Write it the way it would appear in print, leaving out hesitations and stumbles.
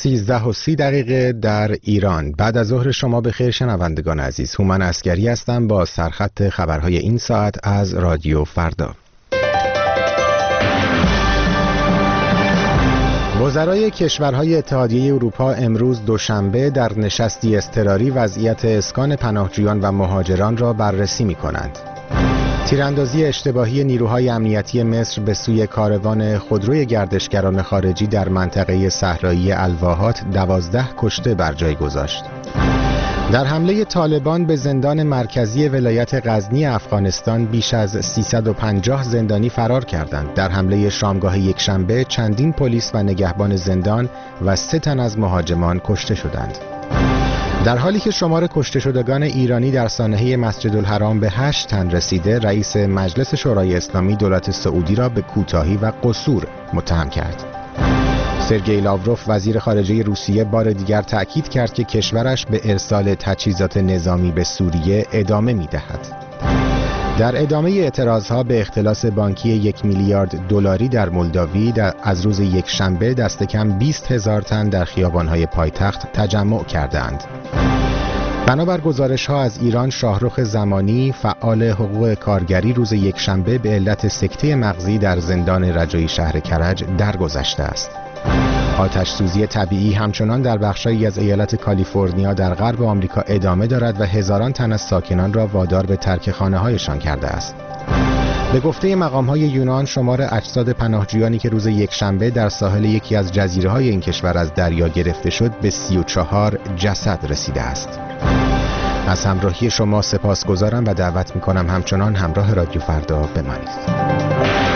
13:30 در ایران. بعد از ظهر شما بخیر شنوندگان عزیز. هومن عسگری هستم با سرخط خبرهای این ساعت از رادیو فردا. وزرای کشورهای اتحادیه اروپا امروز دوشنبه در نشستی اضطراری وضعیت اسکان پناهجویان و مهاجران را بررسی می‌کنند. تیراندازی اشتباهی نیروهای امنیتی مصر به سوی کاروان خودروی گردشگران خارجی در منطقه صحرایی الواحات 12 کشته بر جای گذاشت. در حمله طالبان به زندان مرکزی ولایت غزنی افغانستان بیش از 350 زندانی فرار کردند. در حمله شامگاه یکشنبه چندین پلیس و نگهبان زندان و 3 تن از مهاجمان کشته شدند. در حالی که شمار کشته شدگان ایرانی در سانحه مسجد الحرام به 8 تن رسیده، رئیس مجلس شورای اسلامی دولت سعودی را به کوتاهی و قصور متهم کرد. سرگئی لاوروف وزیر خارجه روسیه بار دیگر تأکید کرد که کشورش به ارسال تجهیزات نظامی به سوریه ادامه می‌دهد. در ادامه اعتراضها به اختلاس بانکی 1 میلیارد دلاری در مولداوی از روز یکشنبه دست کم 20,000 تن در خیابان‌های پایتخت تجمع کردند. بنابر گزارش‌ها از ایران، شاهرخ زمانی فعال حقوق کارگری روز یکشنبه به علت سکته مغزی در زندان رجایی شهر کرج درگذشته است. آتش سوزی طبیعی همچنان در بخشایی از ایالت کالیفرنیا در غرب آمریکا ادامه دارد و هزاران تن از ساکنان را وادار به ترک خانه‌هایشان کرده است. به گفته مقام‌های یونان، شمار اجساد پناهجویانی که روز یکشنبه در ساحل یکی از جزیره‌های این کشور از دریا گرفته شد به 34 جسد رسیده است. از همراهی شما سپاسگزارم و دعوت می‌کنم همچنان همراه رادیو فردا بمانید.